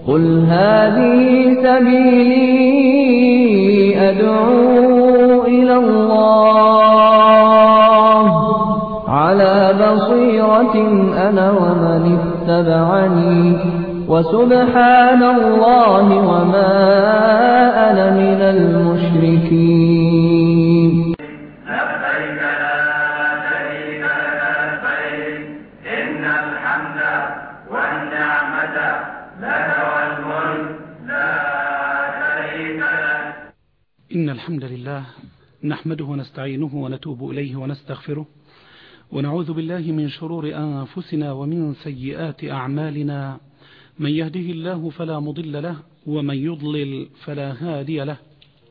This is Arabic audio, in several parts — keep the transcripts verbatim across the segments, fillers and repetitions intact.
قل هذه سبيلي أدعو إلى الله على بصيرة أنا ومن اتبعني وسبحان الله وما أنا من المشركين. لبيك لا شريك لك لبيك إن الحمد والنعمة لك والملك لا شريك لك. إن الحمد لله نحمده ونستعينه ونتوب إليه ونستغفره ونعوذ بالله من شرور أنفسنا ومن سيئات أعمالنا، من يهده الله فلا مضل له ومن يضلل فلا هادي له.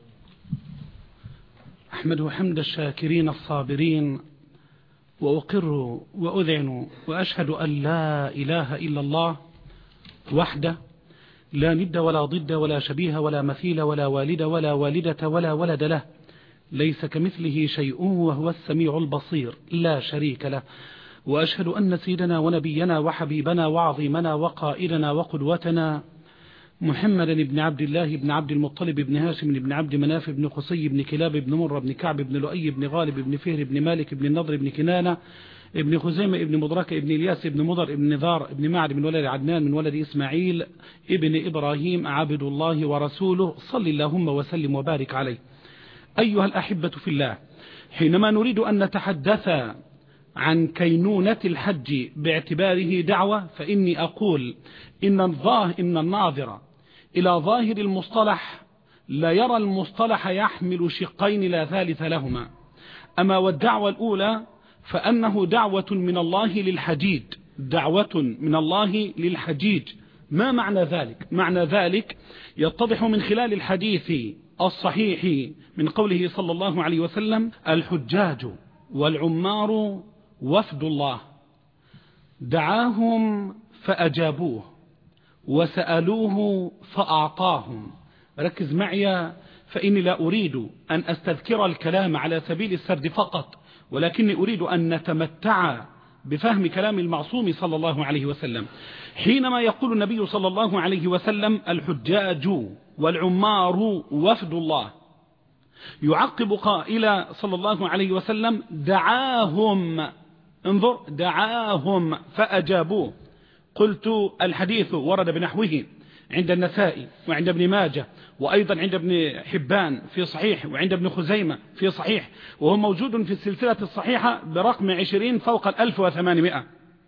أحمده حمد الشاكرين الصابرين، وأقر وأذعن وأشهد أن لا إله إلا الله وحده لا ند ولا ضد ولا شبيه ولا مثيل ولا والد ولا والدة ولا ولد له، ليس كمثله شيء وهو السميع البصير لا شريك له. وأشهد أن سيدنا ونبينا وحبيبنا وعظيمنا وقائدنا وقدوتنا محمدا بن عبد الله بن عبد المطلب بن هاشم بن عبد مناف بن قصي بن كلاب بن مرة بن كعب بن لؤي بن غالب بن فهر بن مالك بن النضر بن كنانة ابن خزيمة ابن مدركة ابن الياس ابن مضر ابن نذار ابن معد من ولد عدنان من ولد إسماعيل ابن إبراهيم عبد الله ورسوله صل اللهم وسلم وبارك عليه. أيها الأحبة في الله، حينما نريد أن نتحدث عن كينونة الحج باعتباره دعوة، فإني أقول إن إن الناظر إلى ظاهر المصطلح لا يرى المصطلح يحمل شقين لا ثالث لهما. أما والدعوة الأولى فأنه دعوة من الله للحجيج، دعوة من الله للحجيج. ما معنى ذلك؟ معنى ذلك يتضح من خلال الحديث الصحيح من قوله صلى الله عليه وسلم: الحجاج والعمار وفد الله دعاهم فأجابوه وسألوه فأعطاهم. ركز معي، فإني لا أريد أن أستذكر الكلام على سبيل السرد فقط، ولكني أريد أن نتمتع بفهم كلام المعصوم صلى الله عليه وسلم. حينما يقول النبي صلى الله عليه وسلم: الحجاج والعمار وفد الله، يعقب قائل صلى الله عليه وسلم: دعاهم، انظر، دعاهم فأجابوه. قلت: الحديث ورد بنحوه عند النسائي وعند ابن ماجه وأيضا عند ابن حبان في صحيح وعند ابن خزيمة في صحيح، وهو موجود في السلسلة الصحيحة برقم عشرين فوق الألف وثمانمائة.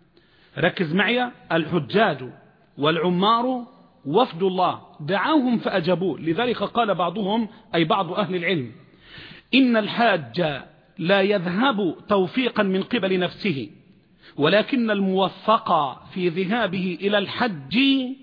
ركز معي: الحجاج والعمار وفد الله دعاهم فأجابوه. لذلك قال بعضهم، أي بعض أهل العلم: إن الحاج لا يذهب توفيقا من قبل نفسه، ولكن الموفق في ذهابه إلى الحج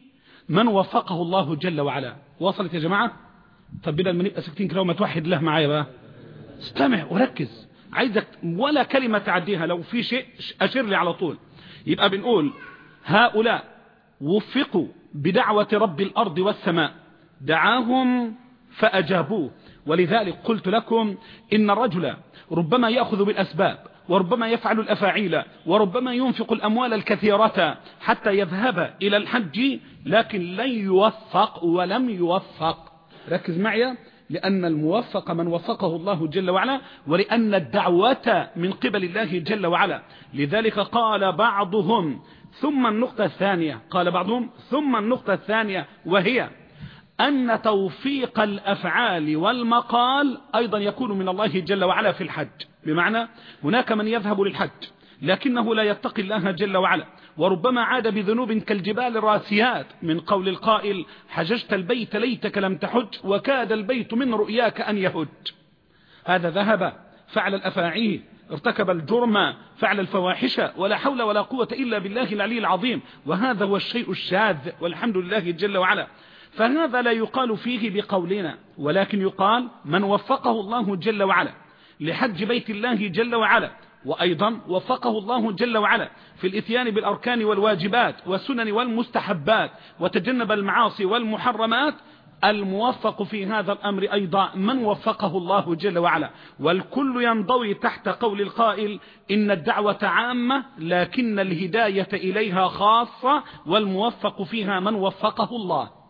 من وفقه الله جل وعلا. وصلت يا جماعة؟ طب بدل ما نبقى سكتين كده وما توحد الله معايا بقى، استمع وركز، عايزك ولا كلمة تعديها، لو في شيء أشر لي على طول. يبقى بنقول: هؤلاء وفقوا بدعوة رب الأرض والسماء، دعاهم فأجابوه. ولذلك قلت لكم إن الرجل ربما يأخذ بالأسباب، وربما يفعل الأفاعيل، وربما ينفق الأموال الكثيرة حتى يذهب إلى الحج، لكن لن يوفق ولم يوفق. ركز معي، لأن الموفق من وفقه الله جل وعلا، ولأن الدعوة من قبل الله جل وعلا. لذلك قال بعضهم: ثم النقطة الثانية، قال بعضهم ثم النقطة الثانية، وهي أن توفيق الأفعال والمقال أيضا يكون من الله جل وعلا في الحج. بمعنى هناك من يذهب للحج لكنه لا يتقي الله جل وعلا، وربما عاد بذنوب كالجبال الراسيات، من قول القائل: حججت البيت ليتك لم تحج وكاد البيت من رؤياك أن يهج. هذا ذهب فعل الأفاعيل، ارتكب الجرم، فعل الفواحش، ولا حول ولا قوة إلا بالله العلي العظيم. وهذا هو الشيء الشاذ، والحمد لله جل وعلا. فهذا لا يقال فيه بقولنا، ولكن يقال من وفقه الله جل وعلا لحج بيت الله جل وعلا، وأيضا وفقه الله جل وعلا في الاتيان بالأركان والواجبات والسنن والمستحبات، وتجنب المعاصي والمحرمات. الموفق في هذا الأمر أيضا من وفقه الله جل وعلا. والكل ينضوي تحت قول القائل: إن الدعوة عامة لكن الهداية إليها خاصة، والموفق فيها من وفقه الله.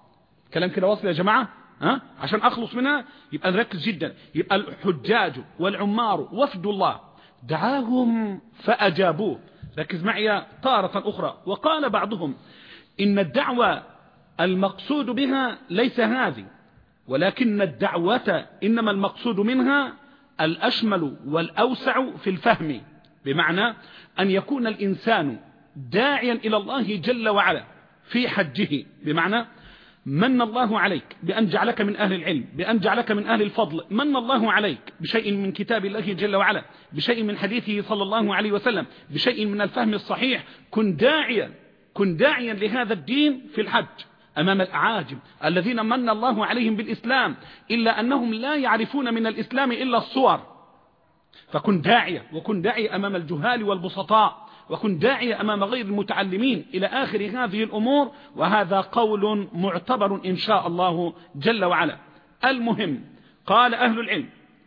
كلام كده واصل يا جماعة؟ ها؟ عشان أخلص منها يبقى نركز جدا. يبقى الحجاج والعمار وفد الله دعاهم فأجابوه. ركز معي طارة أخرى. وقال بعضهم إن الدعوة المقصود بها ليس هذه، ولكن الدعوة إنما المقصود منها الأشمل والأوسع في الفهم، بمعنى أن يكون الإنسان داعيا إلى الله جل وعلا في حجه، بمعنى من الله عليك بأن جعلك من أهل العلم، بأن جعلك من أهل الفضل، من الله عليك بشيء من كتاب الله جل وعلا، بشيء من حديثه صلى الله عليه وسلم، بشيء من الفهم الصحيح. كن داعيا كن داعيا لهذا الدين في الحج أمام الأعاجم الذين من الله عليهم بالإسلام، إلا أنهم لا يعرفون من الإسلام إلا الصور. فكن داعيا، وكن داعيا أمام الجهال والبسطاء، وكن داعيا أمام غير المتعلمين، إلى آخر هذه الأمور. وهذا قول معتبر إن شاء الله جل وعلا. المهم، قال أهل العلم: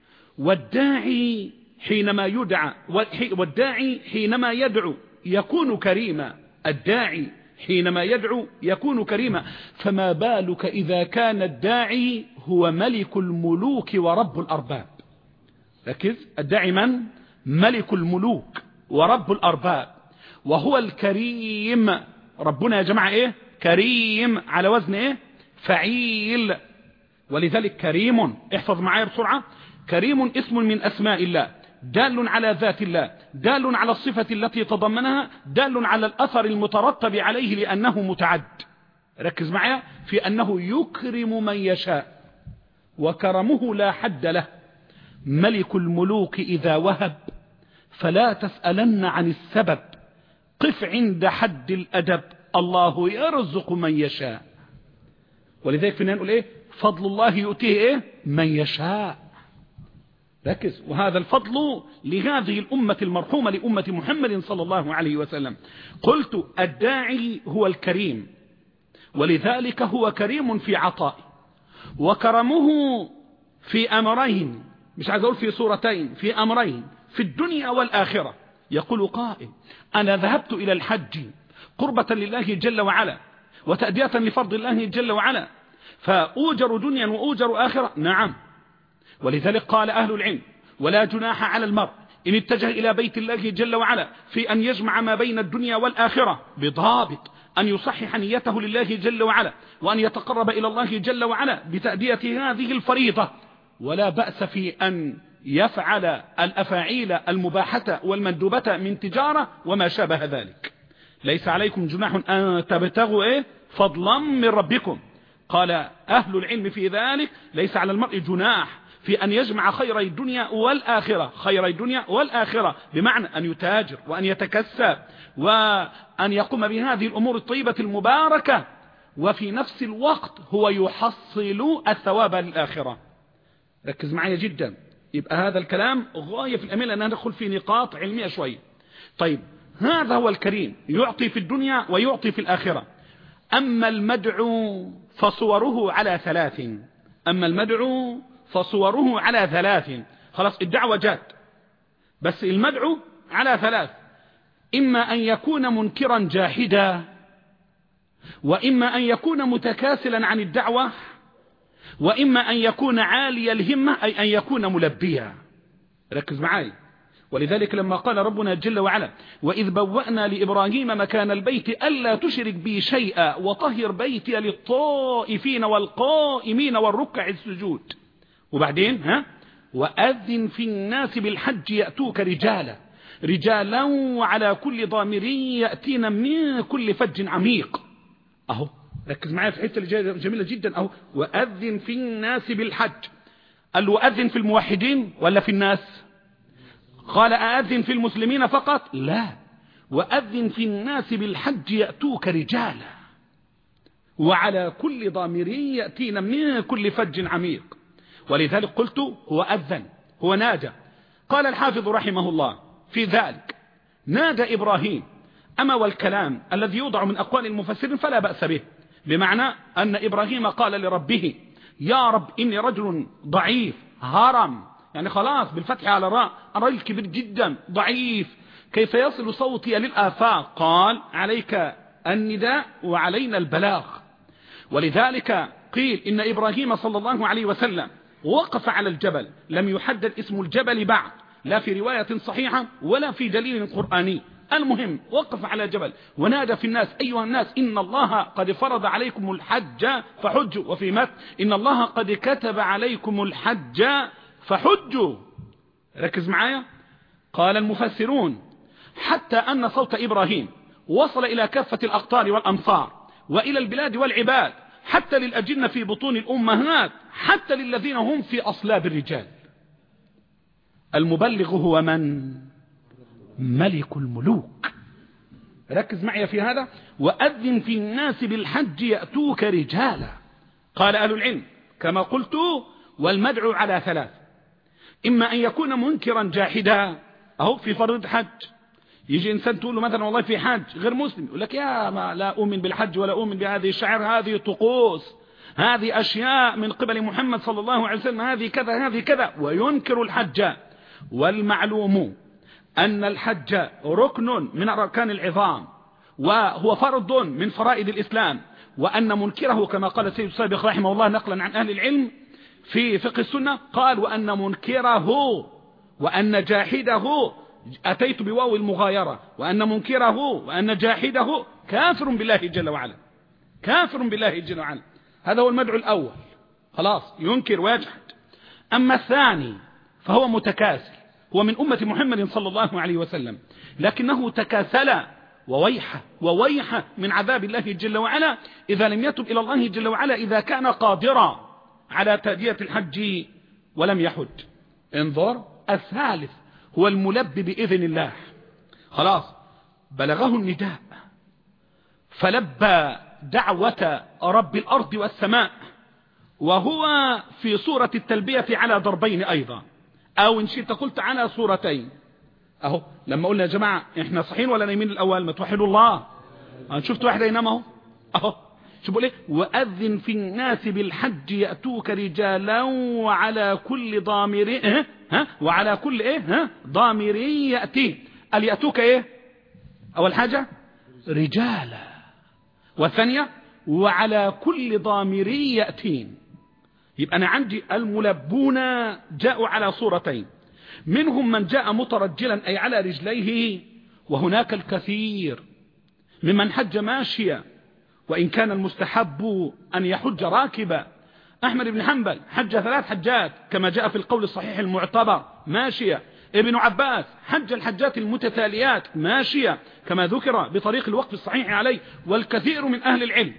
والداعي حينما يدعى والداعي حينما يدعو يكون كريما. الداعي حينما يدعو يكون كريما، فما بالك إذا كان الداعي هو ملك الملوك ورب الأرباب. ركز، الداعي من؟ ملك الملوك ورب الأرباب، وهو الكريم. ربنا يا جماعة إيه؟ كريم، على وزن إيه؟ فعيل. ولذلك كريم، احفظ معايا بسرعة، كريم اسم من أسماء الله، دال على ذات الله، دال على الصفة التي تضمنها، دال على الأثر المترتب عليه لأنه متعد. ركز معايا في أنه يكرم من يشاء، وكرمه لا حد له. ملك الملوك إذا وهب فلا تسألن عن السبب، قف عند حد الأدب، الله يرزق من يشاء. ولذلك فينا نقول إيه؟ فضل الله يؤتيه إيه؟ من يشاء. ركز، وهذا الفضل لهذه الأمة المرحومة، لأمة محمد صلى الله عليه وسلم. قلت الداعي هو الكريم، ولذلك هو كريم في عطائه، وكرمه في أمرين، مش عايز أقول في صورتين، في أمرين في الدنيا والآخرة. يقول قائل: أنا ذهبت إلى الحج قربة لله جل وعلا وتأدية لفرض الله جل وعلا، فأوجر دنيا وأوجر آخرة. نعم، ولذلك قال أهل العلم: ولا جناح على المرء إن اتجه إلى بيت الله جل وعلا في أن يجمع ما بين الدنيا والآخرة، بضابط أن يصحح نيته لله جل وعلا، وأن يتقرب إلى الله جل وعلا بتأدية هذه الفريضة. ولا بأس في أن يفعل الأفاعيل المباحة والمندوبة من تجارة وما شابه ذلك. ليس عليكم جناح أن تبتغوا إيه؟ فضلا من ربكم. قال أهل العلم في ذلك: ليس على المرء جناح في أن يجمع خيري الدنيا والآخرة، خيري الدنيا والآخرة، بمعنى أن يتاجر وأن يتكسب وأن يقوم بهذه الأمور الطيبة المباركة، وفي نفس الوقت هو يحصل الثواب للآخرة. ركز معي جدا. يبقى هذا الكلام غاية في الأمانة أن ندخل في نقاط علمية شوية. طيب، هذا هو الكريم، يعطي في الدنيا ويعطي في الآخرة. أما المدعو فصوره على ثلاث أما المدعو فصوره على ثلاث خلاص، الدعوة جات، بس المدعو على ثلاث: إما أن يكون منكرا جاحدا، وإما أن يكون متكاسلا عن الدعوة، وإما أن يكون عالي الهمة، أي أن يكون ملبيا. ركز معي. ولذلك لما قال ربنا جل وعلا: وإذ بوأنا لإبراهيم مكان البيت ألا تشرك بي شيئا وطهر بيتي للطائفين والقائمين والركع السجود. وبعدين ها وأذن في الناس بالحج يأتوك رجالا رجالا وعلى كل ضامر يأتين من كل فج عميق. أهو ركز معايا في حتة جميلة جدا. أهو وأذن في الناس بالحج. قال له أذن في الموحدين ولا في الناس؟ قال أأذن في المسلمين فقط؟ لا، وأذن في الناس بالحج يأتوك رجالا وعلى كل ضامر يأتين من كل فج عميق. ولذلك قلت هو أذن، هو نادى. قال الحافظ رحمه الله في ذلك: نادى إبراهيم. أما والكلام الذي يوضع من أقوال المفسرين فلا بأس به، بمعنى أن إبراهيم قال لربه: يا رب إني رجل ضعيف هرم، يعني خلاص بالفتح على راء، رجل كبير جدا ضعيف، كيف يصل صوتي للآفاق؟ قال: عليك النداء وعلينا البلاغ. ولذلك قيل إن إبراهيم صلى الله عليه وسلم وقف على الجبل، لم يحدد اسم الجبل بعد، لا في رواية صحيحة ولا في دليل قرآني، المهم وقف على جبل ونادى في الناس: أيها الناس، إن الله قد فرض عليكم الحج فحجوا، وفي مت إن الله قد كتب عليكم الحج فحجوا. ركز معايا. قال المفسرون: حتى أن صوت إبراهيم وصل إلى كافة الأقطار والأمصار وإلى البلاد والعباد، حتى للأجنة في بطون الأمهات، حتى للذين هم في أصلاب الرجال. المبلغ هو من؟ ملك الملوك. ركز معي في هذا. وأذن في الناس بالحج يأتوك رجالا. قال أهل العلم كما قلت: والمدعو على ثلاث: إما أن يكون منكرا جاحدا، أهو في فرض حج، يجي إنسان تقول له مثلا والله في حج غير مسلم، يقول لك: يا ما لا أؤمن بالحج ولا أؤمن بهذه الشعائر، هذه طقوس، هذه أشياء من قبل محمد صلى الله عليه وسلم، هذه كذا هذه كذا، وينكر الحج. والمعلوم أن الحج ركن من أركان العظام، وهو فرض من فرائض الإسلام، وأن منكره كما قال السيد السابق رحمه الله نقلا عن أهل العلم في فقه السنة، قال: وأن منكره وأن جاحده، أتيت بواو المغايرة، وأن منكره وأن جاحده كافر بالله جل وعلا، كافر بالله جل وعلا. هذا هو المدعو الأول، خلاص ينكر ويجحد. أما الثاني فهو متكاسل، هو من أمة محمد صلى الله عليه وسلم، لكنه تكاسل، وويحه وويحه من عذاب الله جل وعلا إذا لم يتب إلى الله جل وعلا، إذا كان قادرا على تأدية الحج ولم يحج. انظر. الثالث هو الملبي بإذن الله، خلاص بلغه النداء فلبى دعوة رب الأرض والسماء، وهو في صورة التلبية على ضربين أيضا، أو إن شئت قلت على صورتين. أهو لما قلنا يا جماعة إحنا صحيين ولا نايمين الأول؟ ما توحدوا الله. شفت واحد ينام أهو أهو شوفوا ليه: وأذن في الناس بالحج يأتوك رجالا وعلى كل ضامر إيه؟ ها وعلى كل إيه ها ضامر يأتي. قال يأتوك إيه؟ أول حاجة رجالا، والثانية وعلى كل ضامر يأتين. يبقى أنا عندي الملبون جاءوا على صورتين، منهم من جاء مترجلا أي على رجليه، وهناك الكثير ممن حج ماشيا، وإن كان المستحب أن يحج راكبا. أحمد بن حنبل حج ثلاث حجات كما جاء في القول الصحيح المعتبر ماشيا. ابن عباس حج الحجات المتتاليات ماشيا كما ذكر بطريق الوقف الصحيح عليه، والكثير من أهل العلم.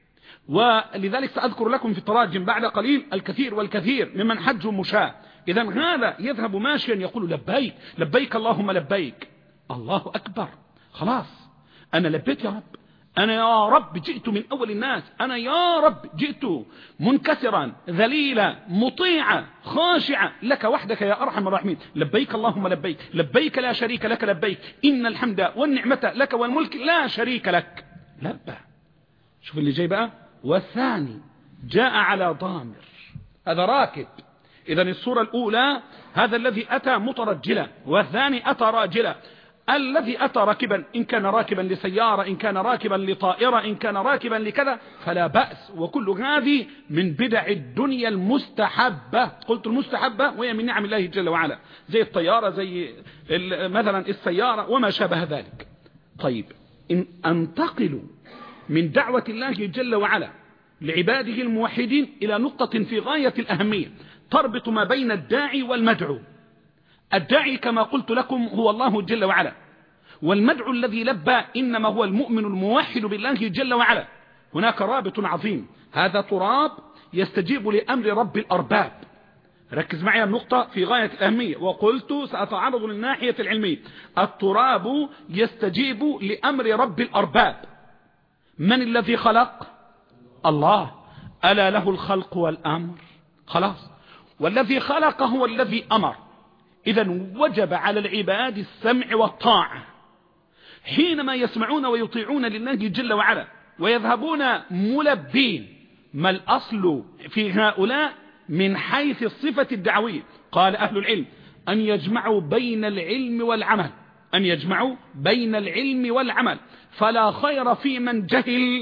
ولذلك سأذكر لكم في التراجم بعد قليل الكثير والكثير ممن حجوا مشاة. إذن هذا يذهب ماشيا يقول: لبيك لبيك اللهم لبيك، الله أكبر، خلاص أنا لبيت يا رب، أنا يا رب جئت من أول الناس، أنا يا رب جئت منكسرا ذليلا مطيعا خاشعا لك وحدك يا أرحم الراحمين، لبيك اللهم لبيك، لبيك لا شريك لك لبيك، إن الحمد والنعمة لك والملك لا شريك لك. لبى. شوف اللي جاي بقى. والثاني جاء على ضامر، هذا راكب. إذن الصورة الأولى هذا الذي أتى مترجلا، والثاني أتى راجلا. الذي أتى راكبا إن كان راكبا لسيارة، إن كان راكبا لطائرة، إن كان راكبا لكذا فلا بأس، وكل هذه من بدع الدنيا المستحبة. قلت المستحبة وهي من نعم الله جل وعلا، زي الطيارة، زي مثلا السيارة وما شابه ذلك. طيب، إن أنتقل من دعوة الله جل وعلا لعباده الموحدين إلى نقطة في غاية الأهمية تربط ما بين الداعي والمدعو. الداعي كما قلت لكم هو الله جل وعلا، والمدعو الذي لبى إنما هو المؤمن الموحد بالله جل وعلا. هناك رابط عظيم، هذا تراب يستجيب لأمر رب الأرباب. ركز معي النقطة في غاية الأهمية، وقلت سأتعرض للناحية العلمية. التراب يستجيب لأمر رب الأرباب. من الذي خلق؟ الله. ألا له الخلق والأمر؟ خلاص، والذي خلق هو الذي أمر. إذن وجب على العباد السمع والطاعة حينما يسمعون ويطيعون لله جل وعلا ويذهبون ملبين. ما الأصل في هؤلاء من حيث الصفة الدعوية؟ قال أهل العلم: أن يجمعوا بين العلم والعمل، أن يجمعوا بين العلم والعمل، فلا خير في من جهل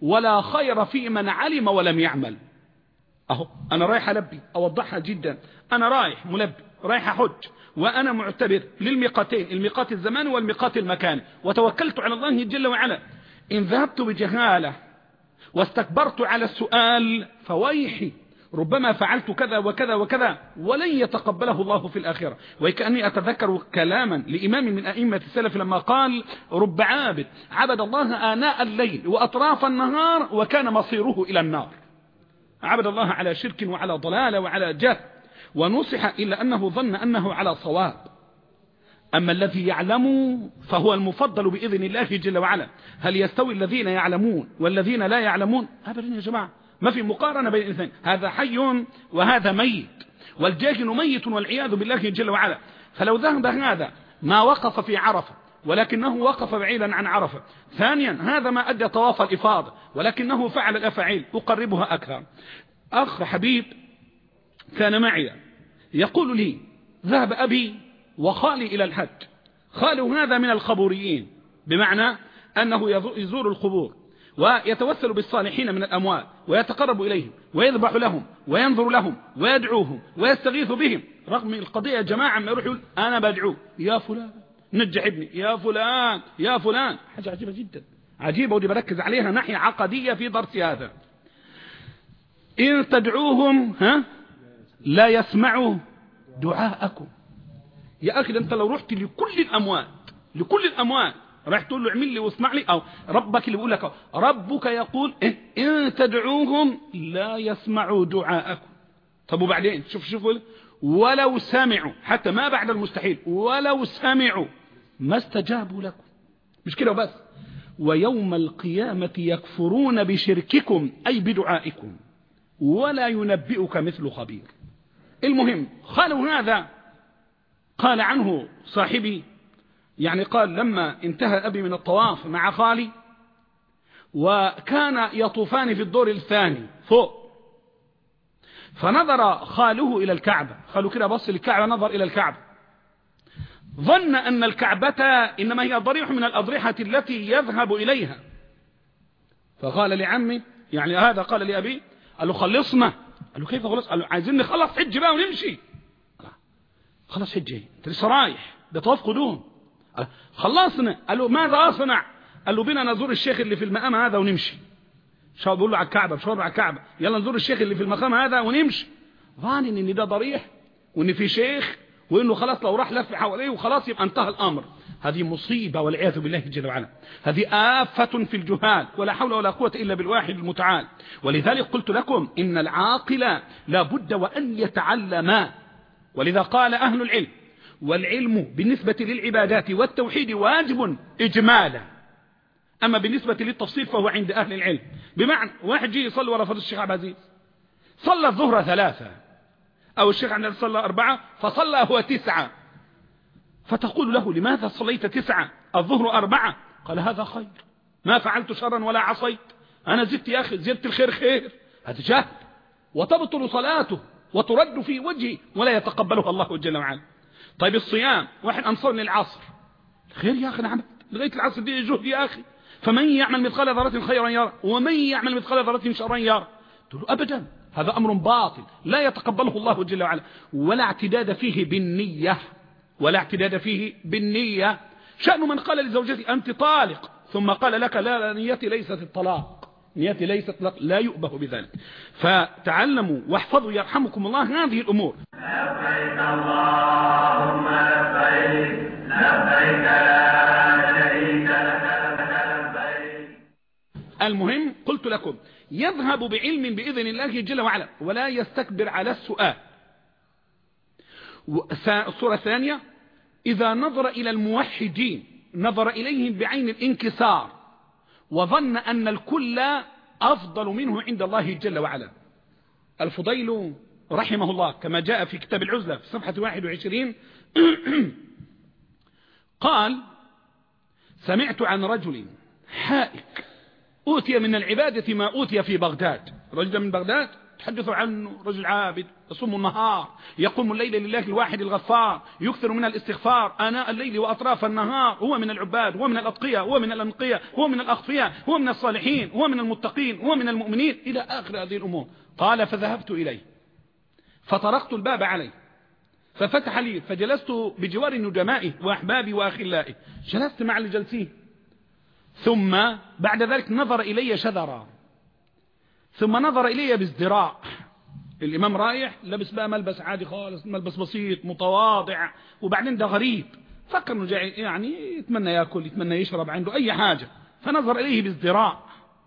ولا خير في من علم ولم يعمل. أهو أنا رايح ألبي، أوضحها جدا، أنا رايح ملبي رايح أحج وأنا معتبر للميقاتين، الميقات الزمان والميقات المكان، وتوكلت على الله جل وعلا. إن ذهبت بجهالة واستكبرت على السؤال فويحي، ربما فعلت كذا وكذا وكذا ولن يتقبله الله في الآخرة. وكأني أتذكر كلاما لإمام من أئمة السلف لما قال: رب عابد عبد الله آناء الليل وأطراف النهار وكان مصيره إلى النار. عبد الله على شرك وعلى ضلالة وعلى جهل، ونصح إلا أنه ظن أنه على صواب. أما الذي يعلم فهو المفضل بإذن الله جل وعلا. هل يستوي الذين يعلمون والذين لا يعلمون؟ أبدا يا جماعة، ما في مقارنة بين الاثنين. هذا حي وهذا ميت، والجاهل ميت والعياذ بالله جل وعلا. فلو ذهب هذا ما وقف في عرفة ولكنه وقف بعيدا عن عرفة. ثانيا هذا ما أدى طواف الإفاضة ولكنه فعل الأفعيل، أقربها أكثر. أخ حبيب كان معي يقول لي: ذهب أبي وخالي إلى الحج. خاله هذا من القبوريين، بمعنى أنه يزور القبور ويتوسل بالصالحين من الأموال ويتقرب إليهم ويذبح لهم وينظر لهم ويدعوهم ويستغيث بهم. رغم القضية يا جماعة ما يروح يقول: أنا بدعو يا فلان نجح ابني، يا فلان يا فلان. حاجة عجيبة جدا، عجيبة، ودي بركز عليها ناحية عقدية في درس هذا. إن تدعوهم ها لا يسمعوا دعاءكم. يا أخي أنت لو رحت لكل الأموات لكل الأموات راح تقول له اعمل لي واسمع لي، أو ربك اللي بيقول لك، ربك يقول إيه؟ إن تدعوهم لا يسمعوا دعاءكم. طب وبعدين شوف شوفوا ولو سمعوا، حتى ما بعد المستحيل، ولو سمعوا ما استجابوا لكم. مش كده وبس، ويوم القيامة يكفرون بشرككم أي بدعائكم ولا ينبئك مثل خبير. المهم خالوا هذا قال عنه صاحبي، يعني قال: لما انتهى أبي من الطواف مع خالي وكان يطوفان في الدور الثاني فوق، فنظر خاله إلى الكعبة، خاله كده بص للكعبة، نظر إلى الكعبة، ظن أن الكعبة إنما هي ضريح من الأضرحة التي يذهب إليها. فقال لعمي، يعني هذا قال لأبي، قال له: خلصنا. قال له: كيف خلص؟ قال له: عايزين نخلص حج بقى ونمشي. خلص حجي انت لسه رايح، ده طواف قدوم. خلصنا. قال له: ماذا أصنع؟ قال له: بنا نزور الشيخ اللي في المقام هذا ونمشي. شاور بيقول له على الكعبة، بشاور على الكعبة، يلا نزور الشيخ اللي في المقام هذا ونمشي. ظان ان ده ضريح وان في شيخ، وانه خلاص لو راح لف حواليه وخلاص يبقى انتهى الامر. هذه مصيبة والعياذ بالله جل وعلا. هذه آفة في الجهال، ولا حول ولا قوة إلا بالواحد المتعال. ولذلك قلت لكم إن العاقل لا بد وأن يتعلم. ولذا قال أهل العلم: والعلم بالنسبة للعبادات والتوحيد واجب إجمالا، أما بالنسبة للتفصيل فهو عند أهل العلم. بمعنى واحد جي يصلي ورا فضل الشيخ عبد العزيز، صلى الظهر ثلاثة، أو الشيخ عبد العزيز صلى أربعة فصلى هو تسعة، فتقول له: لماذا صليت تسعة الظهر أربعة؟ قال: هذا خير، ما فعلت شرا ولا عصيت، أنا زدت يا أخي، زدت الخير خير. هذا جهل، وتبطل صلاته وترد في وجهه ولا يتقبلها الله جل وعلا. طيب الصيام، واحد أنصر للعصر، خير يا أخي، نعم لغاية العصر دي جهد يا أخي، فمن يعمل مثقال ذرة خيرا يرى ومن يعمل مثقال ذرة شرا يرى. تقول أبدا، هذا أمر باطل لا يتقبله الله جل وعلا، ولا اعتداد فيه بالنية، ولا اعتداد فيه بالنية. شأن من قال لزوجتي أنت طالق ثم قال لك: لا, لا نيتي ليست الطلاق، نيتي ليست الطلاق، لا يؤبه بذلك. فتعلموا واحفظوا يرحمكم الله هذه الأمور. لبيك اللهم لبيك، لبيك لا شريك لك لبيك. المهم قلت لكم يذهب بعلم بإذن الله جل وعلا ولا يستكبر على السؤال. الصورة الثانية: إذا نظر إلى الموحدين نظر إليهم بعين الانكسار وظن أن الكل أفضل منه عند الله جل وعلا. الفضيل رحمه الله كما جاء في كتاب العزلة في صفحة واحد وعشرين قال: سمعت عن رجل حائك أوتي من العبادة ما أوتي في بغداد. رجل من بغداد تحدثوا عنه رجل عابد يصوم النهار يقوم الليل لله الواحد الغفار يكثر من الاستغفار آناء الليل وأطراف النهار، هو من العباد، هو من الأتقياء، هو من الأنقياء، هو من الأخفياء، هو من الصالحين، هو من المتقين، هو من المؤمنين إلى آخر هذه الأمور. قال فذهبت إليه فطرقت الباب عليه ففتح لي فجلست بجوار نجمائه وأحبابي وأخلائه، جلست مع الجلسين. ثم بعد ذلك نظر إلي شذرا، ثم نظر إلي بازدراء. الإمام رايح لبس بقى ملبس عادي خالص، ملبس بسيط متواضع، وبعدين ده غريب، فكر انه جاي يعني يتمنى يأكل يتمنى يشرب، عنده أي حاجة، فنظر إليه بازدراء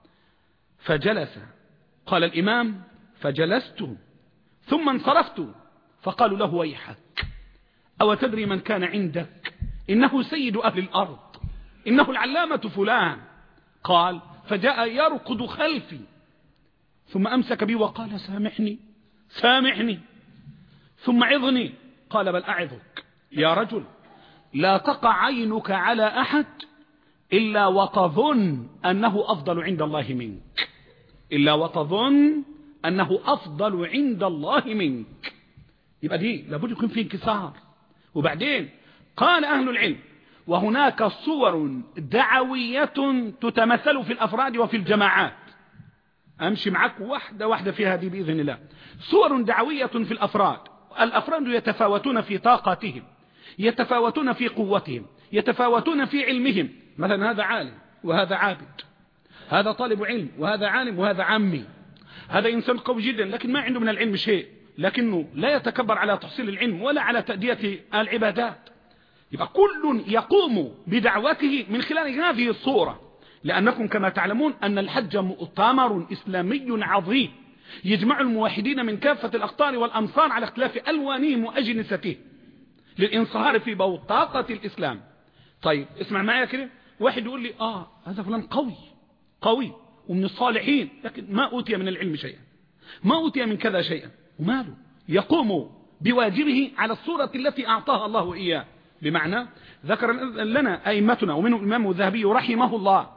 فجلس. قال الإمام فجلست ثم انصرفت فقالوا له ويحك أو تدري من كان عندك؟ إنه سيد أهل الأرض، إنه العلامة فلان. قال فجاء يركض خلفي ثم أمسك بي وقال سامحني سامحني ثم عظني. قال بل أعظك يا رجل، لا تقع عينك على أحد إلا وتظن أنه أفضل عند الله منك، إلا وتظن أنه أفضل عند الله منك. يبقى دي لابد يكون فيه انكسار. وبعدين قال أهل العلم وهناك صور دعوية تتمثل في الأفراد وفي الجماعات. أمشي معك واحدة واحدة في هذه بإذن الله. صور دعوية في الأفراد، الأفراد يتفاوتون في طاقتهم، يتفاوتون في قوتهم، يتفاوتون في علمهم. مثلا هذا عالم وهذا عابد، هذا طالب علم وهذا عالم وهذا عمي، هذا إنسان قوي جدا لكن ما عنده من العلم شيء، لكنه لا يتكبر على تحصيل العلم ولا على تأدية العبادات. يبقى كل يقوم بدعوته من خلال هذه الصورة، لأنكم كما تعلمون أن الحج مؤتمر إسلامي عظيم يجمع الموحدين من كافة الأقطار والأمصار على اختلاف ألوانهم وأجنستهم للانصهار في بوتقة الإسلام. طيب اسمع معي كده، واحد يقول لي آه هذا فلان قوي قوي ومن الصالحين لكن ما أوتي من العلم شيئا، ما أوتي من كذا شيئا، وماله يقوم بواجبه على الصورة التي أعطاها الله إياه. بمعنى ذكر لنا أئمتنا ومنهم الإمام الذهبي رحمه الله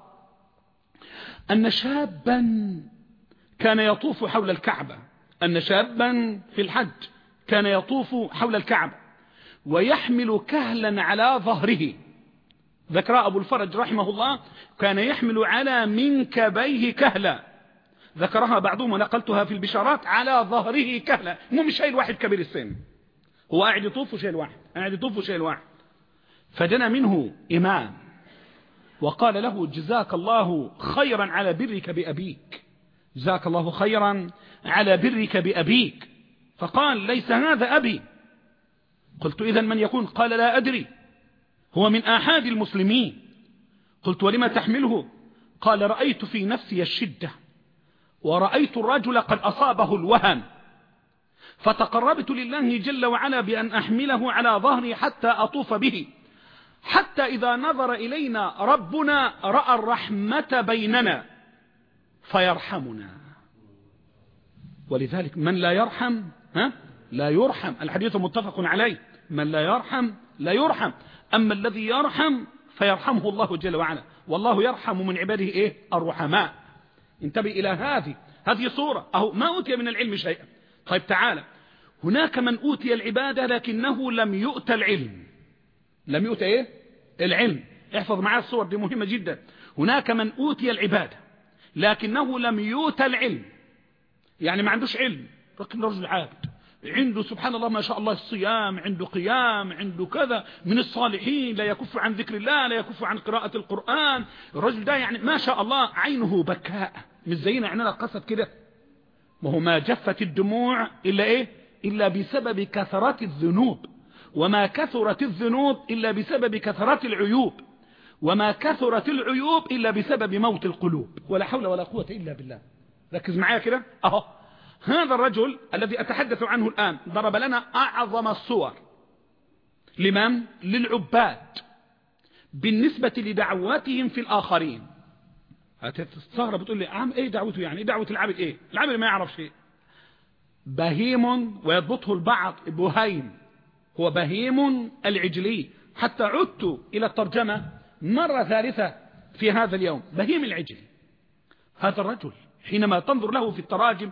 أن شابا كان يطوف حول الكعبة، أن شابا في الحج كان يطوف حول الكعبة ويحمل كهلا على ظهره. ذكر أبو الفرج رحمه الله كان يحمل على منكبيه كهلا، ذكرها بعضهم ونقلتها في البشارات على ظهره كهلا، مو مش شايل واحد كبير السن، هو قاعد يطوف وشايل واحد، قاعد يطوف وشايل واحد. فدنا منه إمام وقال له جزاك الله خيرا على برك بأبيك، جزاك الله خيرا على برك بأبيك. فقال ليس هذا أبي. قلت إذن من يكون؟ قال لا أدري، هو من آحاد المسلمين. قلت ولما تحمله؟ قال رأيت في نفسي الشدة ورأيت الرجل قد أصابه الوهن فتقربت لله جل وعلا بأن أحمله على ظهري حتى أطوف به، حتى إذا نظر إلينا ربنا رأى الرحمة بيننا فيرحمنا. ولذلك من لا يرحم ها لا يرحم، الحديث متفق عليه، من لا يرحم لا يرحم، أما الذي يرحم فيرحمه الله جل وعلا، والله يرحم من عباده إيه؟ الرحماء. انتبه إلى هذه هذه صورة، أهو ما أوتي من العلم شيئا. طيب تعالى، هناك من أوتي العبادة لكنه لم يؤت العلم، لم يؤت إيه؟ العلم. احفظ معي الصور دي مهمة جدا. هناك من أوتي العبادة لكنه لم يؤت العلم، يعني ما عندوش علم لكن رجل عابد، عنده سبحان الله ما شاء الله الصيام، عنده قيام، عنده كذا، من الصالحين، لا يكف عن ذكر الله، لا يكف عن قراءة القرآن. الرجل ده يعني ما شاء الله عينه بكاء، مش زينا عيننا قصد كده، ما هو ما جفت الدموع إلا إيه؟ إلا بسبب كثرة الذنوب، وما كثرت الذنوب إلا بسبب كثرة العيوب، وما كثرت العيوب إلا بسبب موت القلوب، ولا حول ولا قوة إلا بالله. ركز معايا كده أهو. هذا الرجل الذي أتحدث عنه الآن ضرب لنا أعظم الصور لمن؟ للعباد بالنسبة لدعواتهم في الآخرين. هتستغرب بتقول لي عم إيه دعوته؟ يعني إيه دعوة العابد؟ إيه العابد ما يعرف شيء. بهيم ويضبطه البعض بهيم، هو بهيم العجلي، حتى عدت إلى الترجمة مرة ثالثة في هذا اليوم. بهيم العجلي هذا الرجل حينما تنظر له في التراجم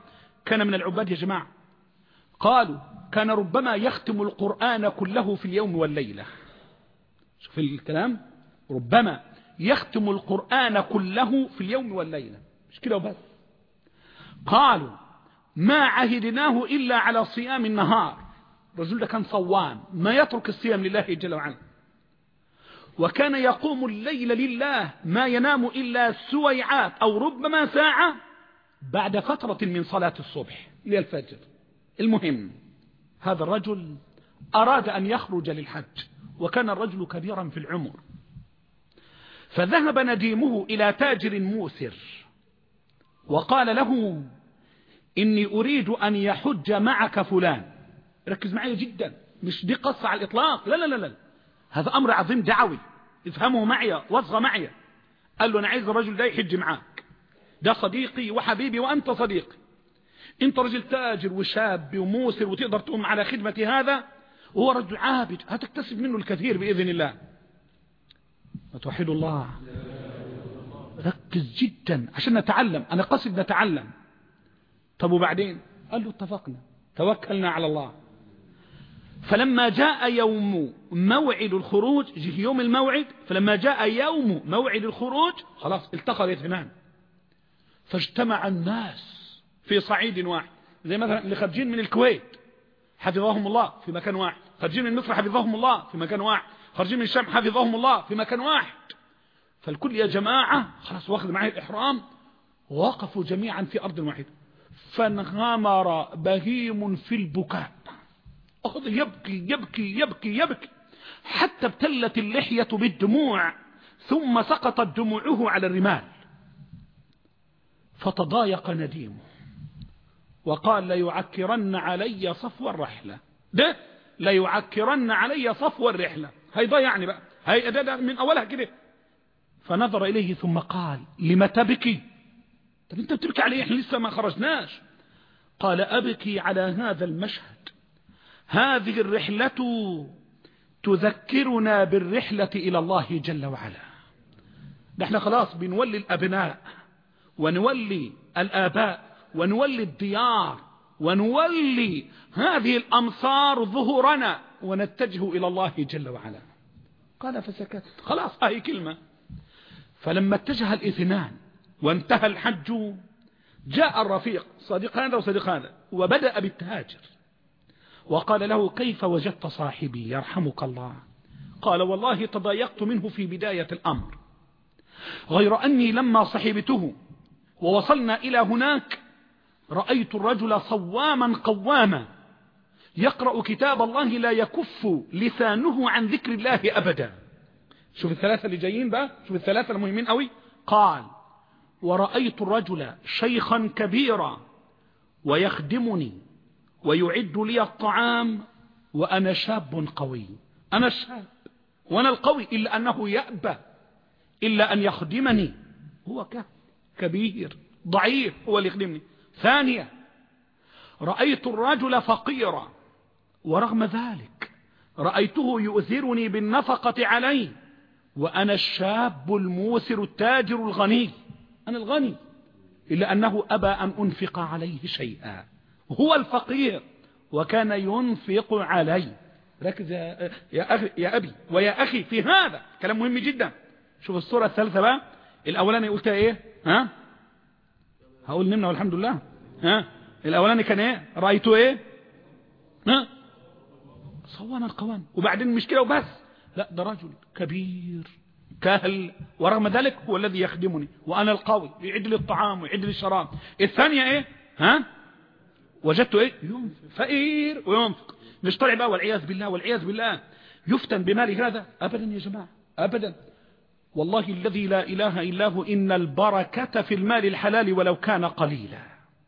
كان من العباد يا جماعة؟ قالوا كان ربما يختم القرآن كله في اليوم والليلة. شوف الكلام، ربما يختم القرآن كله في اليوم والليلة، مش كده وبس. قالوا ما عهدناه إلا على صيام النهار. الرجل ده كان صوام، ما يترك الصيام لله جل وعلا. وكان يقوم الليل لله، ما ينام إلا سويعات أو ربما ساعة بعد فترة من صلاة الصبح للفجر. المهم هذا الرجل أراد أن يخرج للحج، وكان الرجل كبيرا في العمر، فذهب نديمه إلى تاجر موسر وقال له إني أريد أن يحج معك فلان. ركز معي جدا، مش دي قصة على الإطلاق، لا لا لا لا، هذا أمر عظيم دعوي، افهمه معي واصغى معي. قال له أنا عايز الرجل ده يحج معاك، ده صديقي وحبيبي وأنت صديقي، أنت رجل تاجر وشاب وموسر وتقدر تقوم على خدمة هذا، وهو رجل عابد هتكتسب منه الكثير بإذن الله. وتوحيد الله، ركز جدا عشان نتعلم، أنا قصد نتعلم. طب وبعدين؟ قال له اتفقنا، توكلنا على الله. فلما جاء يوم موعد الخروج، جه يوم الموعد، فلما جاء يوم موعد الخروج خلاص التقى الاثنان، فاجتمع الناس في صعيد واحد، زي مثلا اللي خارجين من الكويت حفظهم الله في مكان واحد، خارجين من مصر حفظهم الله في مكان واحد، خارجين من الشام حفظهم الله في مكان واحد. فالكل يا جماعة خلاص واخذ معي الإحرام، ووقفوا جميعا في أرض واحدة، فانغمر بهيم في البكاء، أخذ يبكي يبكي يبكي يبكي حتى ابتلت اللحية بالدموع، ثم سقطت دموعه على الرمال. فتضايق نديمه وقال ليعكرن علي صفو الرحلة، ده ليعكرن علي صفو الرحلة، هيضيعني بقى، هي ده, ده من أولها كده. فنظر إليه ثم قال لما تبكي؟ طب انت بتبكي عليه، احنا لسه ما خرجناش. قال أبكي على هذا المشهد، هذه الرحلة تذكرنا بالرحلة إلى الله جل وعلا. نحن خلاص بنولي الأبناء ونولي الآباء ونولي الديار ونولي هذه الأمصار ظهورنا ونتجه إلى الله جل وعلا. قال فسكت، خلاص هاي كلمة. فلما اتجه الاثنان وانتهى الحج، جاء الرفيق صديق هذا وصديق هذا، وبدأ بالتهاجر وقال له كيف وجدت صاحبي يرحمك الله؟ قال والله تضايقت منه في بداية الأمر، غير أني لما صحبته ووصلنا إلى هناك رأيت الرجل صواما قواما يقرأ كتاب الله لا يكف لسانه عن ذكر الله أبدا. شوف الثلاثة اللي جايين بقى، شوف الثلاثة المهمين قوي. قال ورأيت الرجل شيخا كبيرا ويخدمني ويعد لي الطعام وأنا شاب قوي. أنا الشاب وأنا القوي، إلا أنه يأبى إلا أن يخدمني، هو كبير ضعيف هو اللي يخدمني. ثانيا رأيت الرجل فقيرا، ورغم ذلك رأيته يؤثرني بالنفقة عليه، وأنا الشاب الموسر التاجر الغني، أنا الغني، إلا أنه أبى أن أنفق عليه شيئا، هو الفقير وكان ينفق عليه. ركز يا, يا, أخي يا أبي ويا أخي في هذا كلام مهم جدا. شوف الصورة الثالثة بقى، الأولاني قلتها إيه؟ ها هقول نمنا والحمد لله. ها الأولاني كان إيه؟ رأيته إيه؟ ها صوانا القوام، وبعدين مش كده وبس، لا ده رجل كبير كهل، ورغم ذلك هو الذي يخدمني وأنا القوي، يعد لي الطعام ويعد لي الشراب. الثانية إيه؟ ها وجدته إيه؟ ينفق، فقير وينفق، مش طلع بقى والعياذ بالله والعياذ بالله يفتن بمال هذا أبدا يا جماعة أبدا. والله الذي لا إله إلا هو إن البركة في المال الحلال ولو كان قليلا.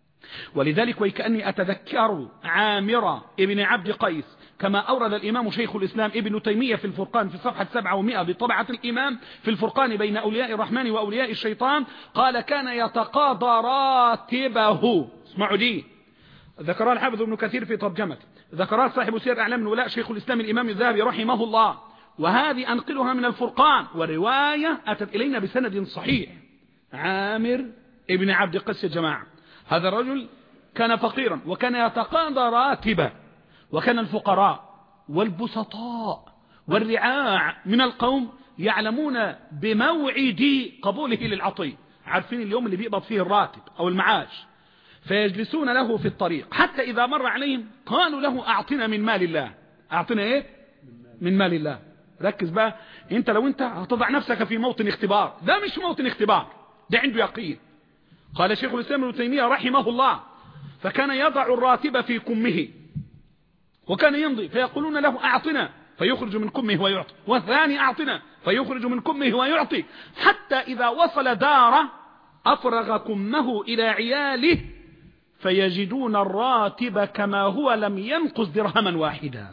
ولذلك وكأني أتذكر عامر ابن عبد قيس كما أورد الإمام شيخ الإسلام ابن تيمية في الفرقان في صفحة سبعة ومئة بطبعة الإمام في الفرقان بين أولياء الرحمن وأولياء الشيطان، قال كان يتقاضى راتبه. اسمعوا دي، ذكرها الحافظ ابن كثير في ترجمته، ذكرها صاحب سير أعلام الولاء شيخ الإسلام الإمام الذهبي رحمه الله، وهذه أنقلها من الفرقان، ورواية أتت إلينا بسند صحيح. عامر ابن عبد قيس يا جماعة، هذا الرجل كان فقيرا وكان يتقاضى راتبا، وكان الفقراء والبسطاء والرعاع من القوم يعلمون بموعد قبوله للعطية، عارفين اليوم اللي بيقبض فيه الراتب أو المعاش، فيجلسون له في الطريق حتى إذا مر عليهم قالوا له أعطنا من مال الله. أعطنا إيه؟ من مال الله. ركز بقى، انت لو انت هتضع نفسك في موطن اختبار، ده مش موطن اختبار، ده عنده يقين. قال شيخ الإسلام ابن تيمية رحمه الله: فكان يضع الراتب في كمه وكان يمضي فيقولون له أعطنا فيخرج من كمه ويعطي، والثاني أعطنا فيخرج من كمه ويعطي، حتى إذا وصل داره أفرغ كمه إلى عياله فيجدون الراتب كما هو لم ينقص درهما واحدا.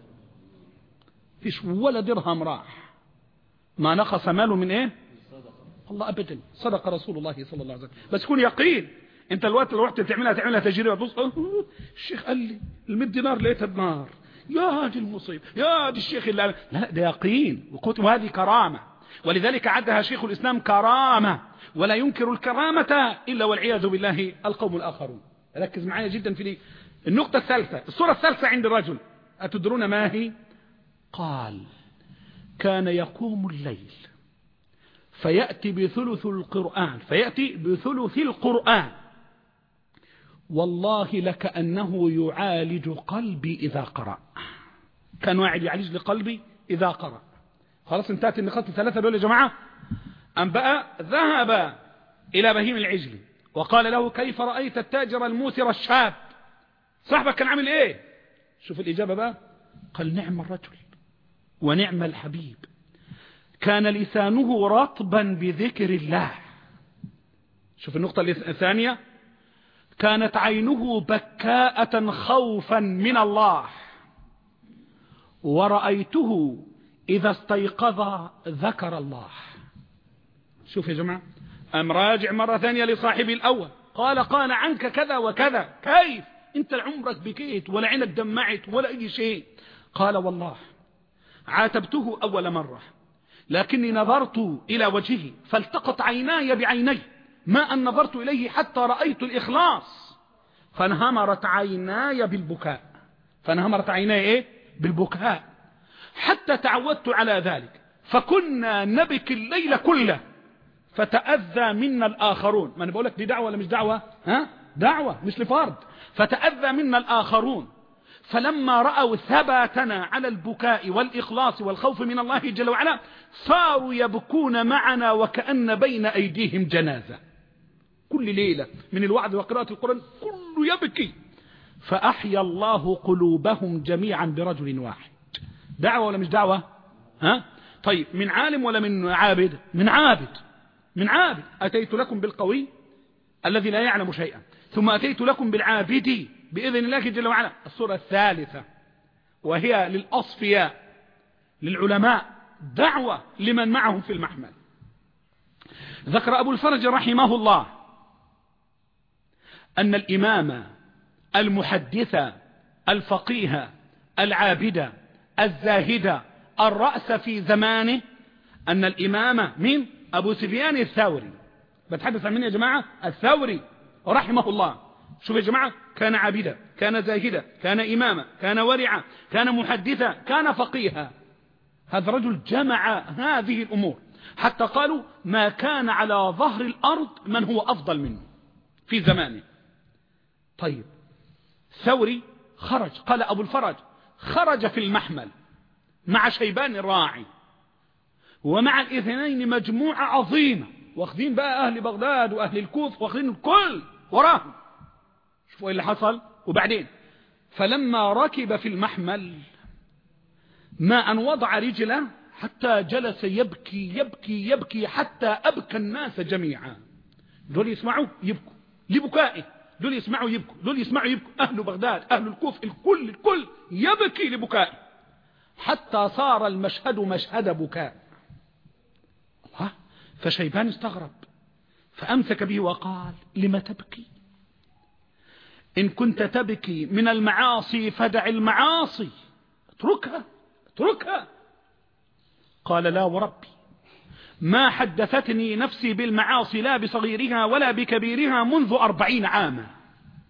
فيش ولا درهم راح، ما نقص ماله من ايه؟ الله ابدا. صدق رسول الله صلى الله عليه وسلم. بس يكون يقين. انت الوقت لو رحت تعملها تعملها تجربه، بص الشيخ قال لي المية دينار لقيتها بنار، يا دي المصيبه، يا دي الشيخ اللي لا، ده يقين وهذه كرامه، ولذلك عدها شيخ الاسلام كرامه، ولا ينكر الكرامه الا والعياذ بالله القوم الاخرون. ركز معايا جدا في دي. النقطه الثالثه، الصوره الثالثه عند الرجل، اتدرون ما هي؟ قال: كان يقوم الليل فيأتي بثلث القرآن فيأتي بثلث القرآن والله لكأنه يعالج قلبي إذا قرأ. كان واحد يعالج لقلبي إذا قرأ. خلاص انتهت النقاط الثلاثة دول يا جماعة. أم بقى ذهب إلى بهيم العجلي وقال له: كيف رأيت التاجر الموسر الشاب؟ صاحبك كان عامل ايه؟ شوف الإجابة بقى. قال: نعم الرجل ونعم الحبيب، كان لسانه رطبا بذكر الله. شوف النقطة الثانية: كانت عينه بكاءة خوفا من الله، ورأيته إذا استيقظ ذكر الله. شوف يا جماعة، أم راجع مرة ثانية لصاحبي الأول، قال: قال عنك كذا وكذا. كيف انت عمرك بكيت ولا عينك دمعت ولا أي شيء؟ قال: والله عاتبته أول مرة، لكني نظرت إلى وجهه فالتقط عيناي بعيني، ما أن نظرت إليه حتى رأيت الإخلاص، فانهمرت عيناي بالبكاء. فانهمرت عيناي إيه؟ بالبكاء، حتى تعودت على ذلك، فكنا نبكي الليل كله فتأذى منا الآخرون. ما أنا بقولك دي دعوة ولا مش دعوة؟ ها؟ دعوة مش لفرد. فتأذى منا الآخرون، فلما رأوا ثباتنا على البكاء والإخلاص والخوف من الله جل وعلا صاروا يبكون معنا وكأن بين أيديهم جنازة. كل ليلة من الوعظ وقراءة القرآن كله يبكي، فأحيا الله قلوبهم جميعا برجل واحد. دعوة ولا مش دعوة؟ ها؟ طيب، من عالم ولا من عابد؟ من عابد. من عابد. أتيت لكم بالقوي الذي لا يعلم شيئا، ثم أتيت لكم بالعابد بإذن الله جل وعلا. الصورة الثالثة وهي للأصفياء، للعلماء، دعوة لمن معهم في المحمل. ذكر أبو الفرج رحمه الله أن الإمام المحدث الفقيه العابد الزاهد الرأس في زمانه أن الإمام من أبو سفيان الثوري. بتحدث عن من يا جماعة؟ الثوري رحمه الله. شوف يا جماعة، كان عابدا، كان زاهدا، كان إماما، كان ورعا، كان محدثا، كان فقيها. هذا رجل جمع هذه الأمور حتى قالوا ما كان على ظهر الأرض من هو أفضل منه في زمانه. طيب، ثوري خرج، قال أبو الفرج خرج في المحمل مع شيبان الراعي ومع الاثنين مجموعة عظيمة، واخذين بقى أهل بغداد وأهل الكوفة، واخذين الكل وراهم. شوفوا اللي حصل. وبعدين فلما ركب في المحمل ما أن وضع رجله حتى جلس يبكي يبكي يبكي حتى أبكى الناس جميعا. دول يسمعوا يبكوا لبكائه، دول يسمعوا يبكوا، دول يسمعوا يبكوا، أهل بغداد أهل الكوفة الكل الكل يبكي لبكائه، حتى صار المشهد مشهد بكاء. الله. فشيبان استغرب فأمسك به وقال: لما تبكي؟ إن كنت تبكي من المعاصي فدع المعاصي، اتركها اتركها. قال: لا وربي، ما حدثتني نفسي بالمعاصي لا بصغيرها ولا بكبيرها منذ أربعين عاما.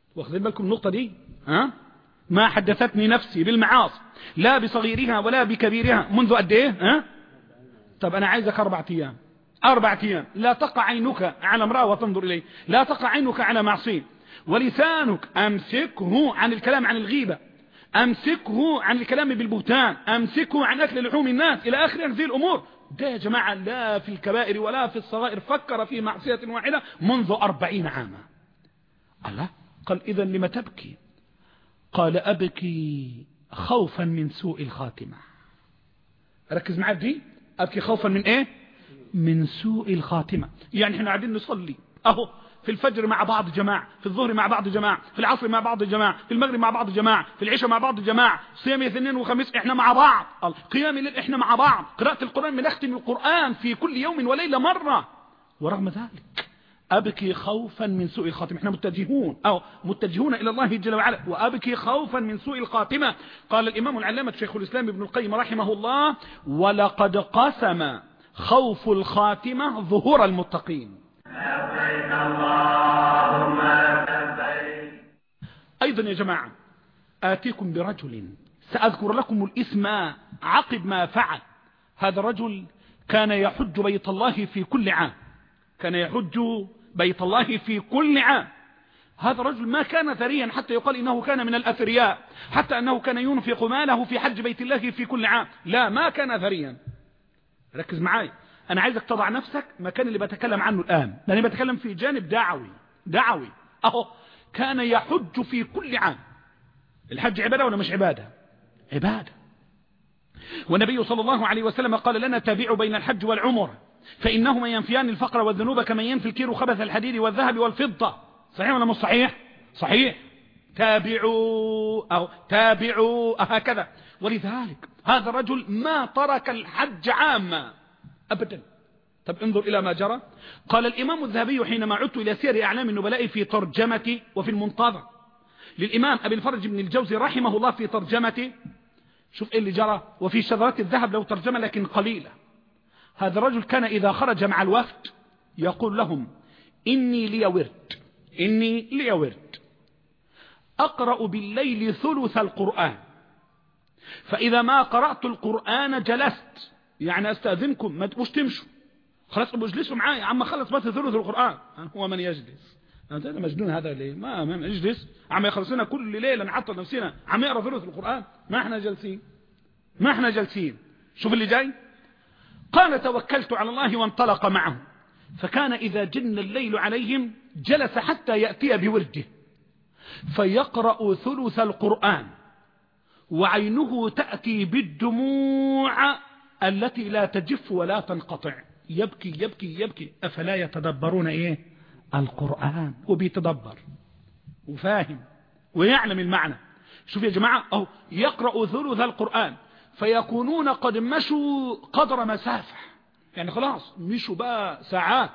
واخذين بالكم النقطة دي؟ ها؟ ما حدثتني نفسي بالمعاصي لا بصغيرها ولا بكبيرها منذ قد ايه؟ ها؟ طب انا عايزك اربع ايام اربع ايام لا تقع عينك على امرأة وتنظر اليه، لا تقع عينك على معصية، ولسانك امسكه عن الكلام عن الغيبة، امسكه عن الكلام بالبهتان، امسكه عن اكل لحوم الناس، الى اخر هذه الامور. ده يا جماعة لا في الكبائر ولا في الصغائر فكر في معصية واحدة منذ أربعين عاما. الله قال إذا لما تبكي؟ قال أبكي خوفا من سوء الخاتمة. ركز معي دي، أبكي خوفا من إيه؟ من سوء الخاتمة. يعني احنا قاعدين نصلي أهو في الفجر مع بعض جماعة، في الظهر مع بعض جماعة، في العصر مع بعض جماعة، في المغرب مع بعض جماعة، في العشاء مع بعض جماعة، صيام اثنين وخميس احنا مع بعض، قيام الليل احنا مع بعض، قراءة القرآن بنختم القرآن في كل يوم وليلة مرة. ورغم ذلك أبكي خوفا من سوء الخاتمة. احنا متجهون أو متجهون إلى الله جل وعلا، وأبكي خوفا من سوء الخاتمة. قال الإمام العلامة شيخ الإسلام ابن القيم رحمه الله: ولقد قسم خوف الخاتمة ظهور المتقين. لبيك اللهم لبيك. أيضا يا جماعة آتيكم برجل سأذكر لكم الاسم عقب ما فعل. هذا الرجل كان يحج بيت الله في كل عام، كان يحج بيت الله في كل عام. هذا الرجل ما كان ثريا حتى يقال إنه كان من الأثرياء، حتى أنه كان ينفق ماله في حج بيت الله في كل عام. لا، ما كان ثريا. ركز معي، أنا عايزك تضع نفسك مكان اللي بتكلم عنه الآن، لأني بتكلم في جانب دعوي دعوي أهو. كان يحج في كل عام. الحج عبادة ولا مش عبادة؟ عبادة. والنبي صلى الله عليه وسلم قال لنا: تابعوا بين الحج والعمرة فإنهما ينفيان الفقر والذنوب كما ينفي الكير خبث الحديد والذهب والفضة. صحيح ولا مش صحيح؟ صحيح. تابعوا أو تابعوا هكذا. ولذلك هذا الرجل ما ترك الحج عاما أبدا. طب انظر إلى ما جرى. قال الإمام الذهبي حينما عدت إلى سير أعلام النبلاء في ترجمة وفي المنتظر للإمام أبي الفرج بن الجوزي رحمه الله في ترجمته، شوف إيه اللي جرى. وفي شذرات الذهب لو ترجمة لكن قليلة. هذا الرجل كان إذا خرج مع الوفد يقول لهم: إني لي ورد إني لي ورد أقرأ بالليل ثلث القرآن، فإذا ما قرأت القرآن جلست، يعني أستأذنكم ما تبوش تمشوا، خلاص ابو اجلسوا معايا عم خلص بس ثلث القرآن. هو من يجلس؟ هذا مجنون هذا ليه؟ ما ما يجلس عم يخلصنا كل ليلة نعطل نفسنا عم يقرأ ثلث القرآن. ما احنا جالسين ما احنا جالسين شوف اللي جاي. قال: توكلت على الله وانطلق معه، فكان إذا جن الليل عليهم جلس حتى يأتي بورده فيقرأ ثلث القرآن وعينه تأتي بالدموع التي لا تجف ولا تنقطع، يبكي يبكي يبكي. أفلا يتدبرون إيه القرآن؟ وبيتدبر وفاهم ويعلم المعنى. شوف يا جماعة، أو يقرأ ثلث القرآن فيكونون قد مشوا قدر مسافة، يعني خلاص مشوا بقى ساعات.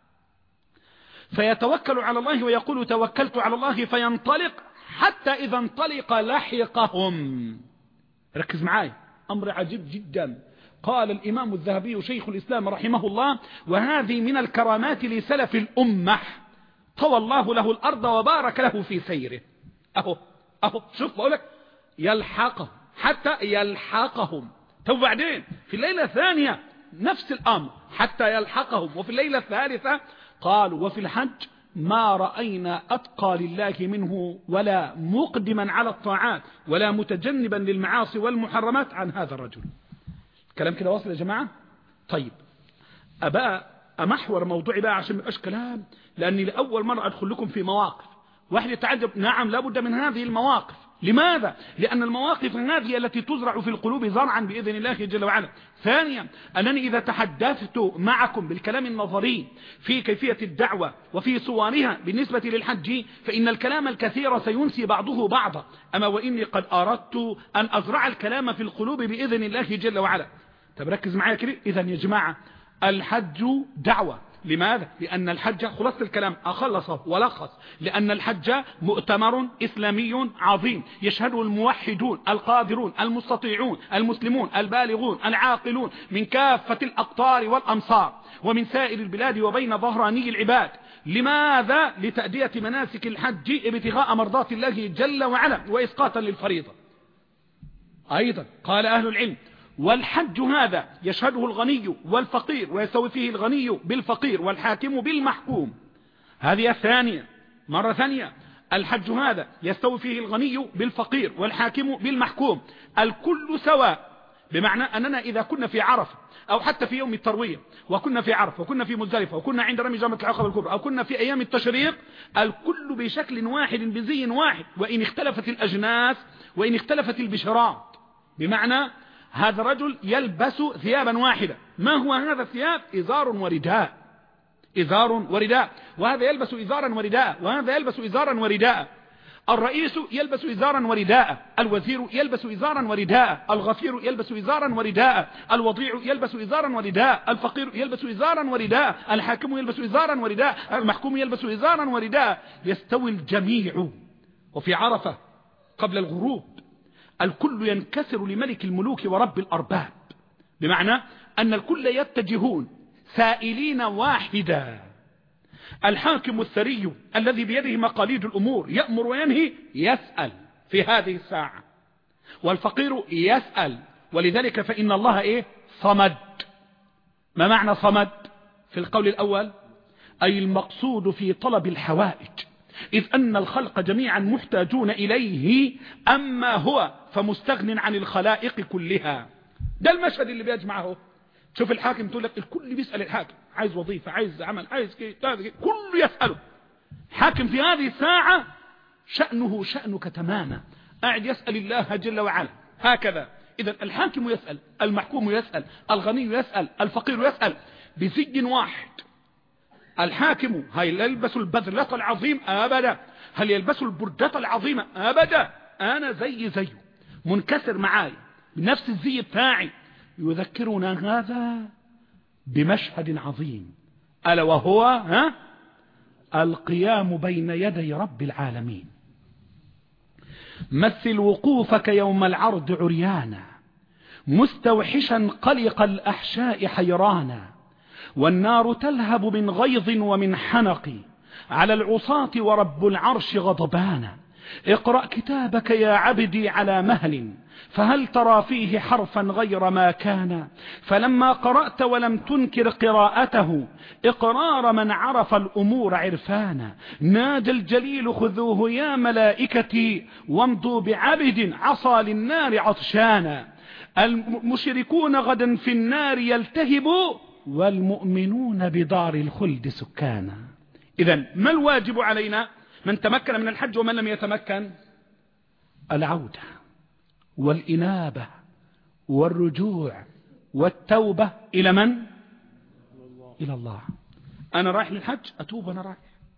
فيتوكل على الله ويقول: توكلت على الله، فينطلق حتى إذا انطلق لحقهم. ركز معاي، أمر عجيب جدا. قال الإمام الذهبي شيخ الإسلام رحمه الله: وهذه من الكرامات لسلف الأمة طوى الله له الأرض وبارك له في سيره. أهو أهو شوف بقولك يلحقهم حتى يلحقهم. تو بعدين في الليلة الثانية نفس الأمر حتى يلحقهم. وفي الليلة الثالثة قالوا: وفي الحج ما رأينا أتقى لله منه ولا مقدما على الطاعات ولا متجنبا للمعاصي والمحرمات عن هذا الرجل. كلام كده واصل يا جماعة؟ طيب أبقى أمحور موضوعي بقى عشان ميبقاش كلام، لأني لأول مرة أدخل لكم في مواقف واحد يتعجب. نعم لابد من هذه المواقف. لماذا؟ لأن المواقف هذه التي تزرع في القلوب زرعا بإذن الله جل وعلا. ثانيا أنني إذا تحدثت معكم بالكلام النظري في كيفية الدعوة وفي صورها بالنسبة للحج فإن الكلام الكثير سينسي بعضه بعضا، أما وإني قد أردت أن أزرع الكلام في القلوب بإذن الله جل وعلا. طب ركز معايا كده. إذا يا جماعة الحج دعوة. لماذا؟ لأن الحج، خلاصة الكلام أخلصه ولخص، لأن الحج مؤتمر إسلامي عظيم يشهده الموحدون القادرون المستطيعون المسلمون البالغون العاقلون من كافة الأقطار والأمصار ومن سائر البلاد وبين ظهراني العباد. لماذا؟ لتأدية مناسك الحج ابتغاء مرضات الله جل وعلا وإسقاطا للفريضة. أيضا قال أهل العلم: والحج هذا يشهده الغني والفقير، ويستوي فيه الغني بالفقير والحاكم بالمحكوم. هذه الثانية. مرة ثانية: الحج هذا يستوي فيه الغني بالفقير والحاكم بالمحكوم، الكل سواء. بمعنى أننا إذا كنا في عرفة أو حتى في يوم التروية وكنا في عرفة وكنا في مزدلفة وكنا عند رمي جمرة العقبة الكبرى أو كنا في أيام التشريق، الكل بشكل واحد بزي واحد، وإن اختلفت الأجناس وإن اختلفت البشرات. بمعنى هذا الرجل يلبس ثيابا واحدة. ما هو هذا الثياب؟ إزار ورداء، إزار ورداء، وهذا يلبس إزارا ورداء، وهذا يلبس إزارا ورداء. الرئيس يلبس إزارا ورداء، الوزير يلبس إزارا ورداء، الغفير يلبس إزارا ورداء، الوضيع يلبس إزارا ورداء، الفقير يلبس إزارا ورداء، الحاكم يلبس إزارا ورداء، المحكوم يلبس إزارا ورداء. يستوي الجميع. وفي عرفة قبل الغروب الكل ينكسر لملك الملوك ورب الأرباب، بمعنى أن الكل يتجهون سائلين واحدا. الحاكم الثري الذي بيده مقاليد الأمور يأمر وينهي يسأل في هذه الساعة، والفقير يسأل. ولذلك فإن الله إيه؟ صمد. ما معنى صمد؟ في القول الأول أي المقصود في طلب الحوائج، إذ أن الخلق جميعا محتاجون إليه، أما هو فمستغن عن الخلائق كلها. ده المشهد اللي بيجمعه. شوف الحاكم تقول لك الكل بيسأل الحاكم، عايز وظيفة، عايز عمل، عايز كي كله يسأله. حاكم في هذه الساعة شأنه شأنك تماما، قاعد يسأل الله جل وعلا هكذا. إذا الحاكم يسأل، المحكوم يسأل، الغني يسأل، الفقير يسأل بزي واحد. الحاكم هل يلبس البذلة العظيم؟ أبدا. هل يلبس البردة العظيمة؟ أبدا. أنا زي زيه منكسر معاي بنفس الزي بتاعي. يذكرنا هذا بمشهد عظيم، ألا وهو ها القيام بين يدي رب العالمين. مثل وقوفك يوم العرض عريانا، مستوحشا قلق الأحشاء حيرانا، والنار تلهب من غيظ ومن حنق على العصاة ورب العرش غضبانا. اقرأ كتابك يا عبدي على مهل، فهل ترى فيه حرفا غير ما كان؟ فلما قرأت ولم تنكر قراءته إقرار من عرف الأمور عرفانا. نادى الجليل خذوه يا ملائكتي، وامضوا بعبد عصى للنار عطشانا. المشركون غدا في النار يلتهبوا، والمؤمنون بدار الخلد سكانا. إذن ما الواجب علينا من تمكن من الحج ومن لم يتمكن؟ العودة والإنابة والرجوع والتوبة. إلى من؟ إلى الله. أنا رايح للحج أتوب، أنا رايح.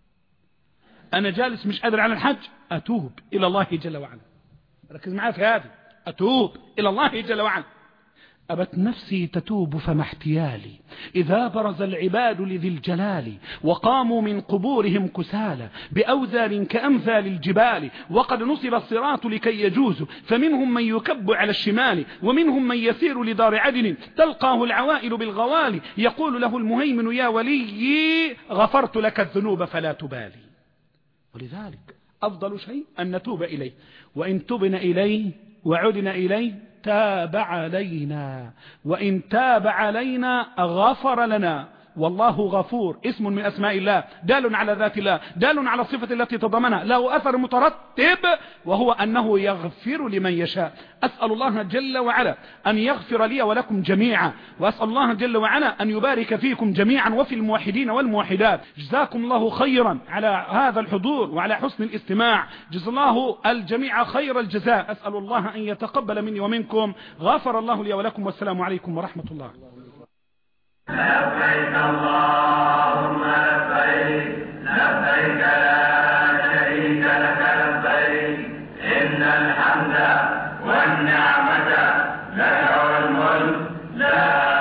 أنا جالس مش قادر على الحج أتوب إلى الله جل وعلا. ركز معي في هذه، أتوب إلى الله جل وعلا. أبت نفسي تتوب فما احتيالي، إذا برز العباد لذي الجلال وقاموا من قبورهم كسالى بأوزار كأمثال الجبال، وقد نصب الصراط لكي يجوز، فمنهم من يكب على الشمال ومنهم من يسير لدار عدن، تلقاه العوائل بالغوالي، يقول له المهيمن يا ولي غفرت لك الذنوب فلا تبالي. ولذلك أفضل شيء أن نتوب إليه، وإن تبنا إليه وعدنا إليه تاب علينا، وإن تاب علينا غفر لنا. والله غفور اسم من أسماء الله، دال على ذات الله، دال على الصفة التي تضمنها، له أثر مترتب وهو أنه يغفر لمن يشاء. أسأل الله جل وعلا أن يغفر لي ولكم جميعا، وأسأل الله جل وعلا أن يبارك فيكم جميعا وفي الموحدين والموحدات. جزاكم الله خيرا على هذا الحضور وعلى حسن الاستماع، جزا الله الجميع خير الجزاء. أسأل الله أن يتقبل مني ومنكم. غفر الله لي ولكم، والسلام عليكم ورحمة الله. لبيك اللهم لبيك، لبيك لا شريك لك لبيك، إن الحمد والنعمة لك والملك لا